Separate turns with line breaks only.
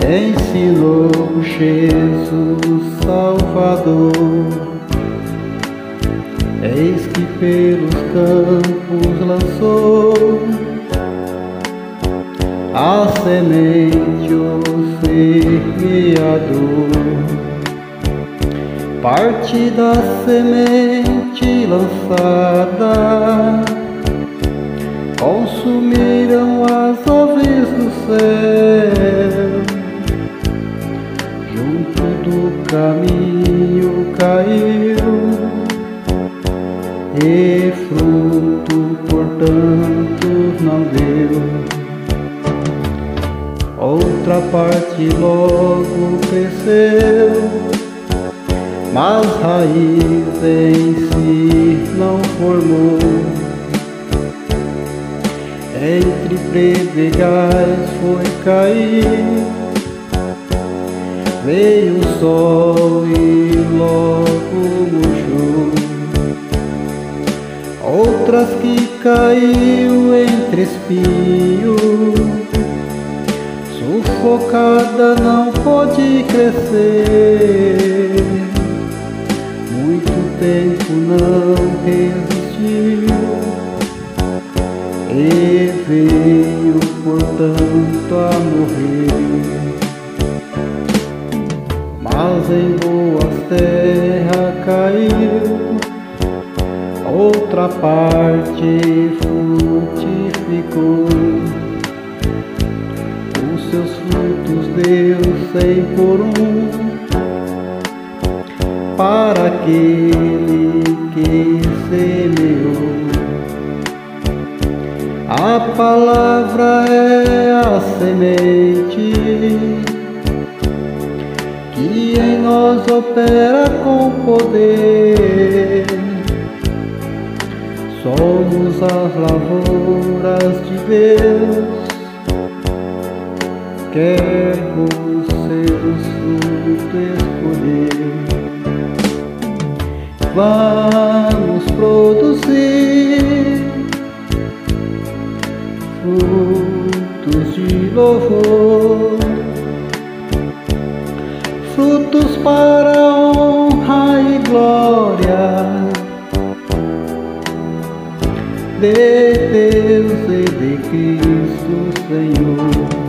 ensinou Jesus Salvador. Eis que pelos campos lançou a semente, o semeador. Parte da semente lançada consumiram as aves do céu. Junto do caminho caiu, e fruto, portanto, não deu. Outra parte logo cresceu, mas raiz em si não formou. Entre predegais foi cair, veio o sol e logo murchou. Outras que caiu entre espinhos, sufocada não pôde crescer. Muito tempo não resistiu, e veio, portanto, a morrer. Mas em boas terras caiu, outra parte frutificou. Os seus frutos deu 100 por 1 para aquele que semeou. A palavra é a semente que em nós opera com poder. Somos as lavouras de Deus, quer os seus frutos escolher. Vamos produzir frutos de louvor, frutos para honra e glória de Deus e de Cristo Senhor.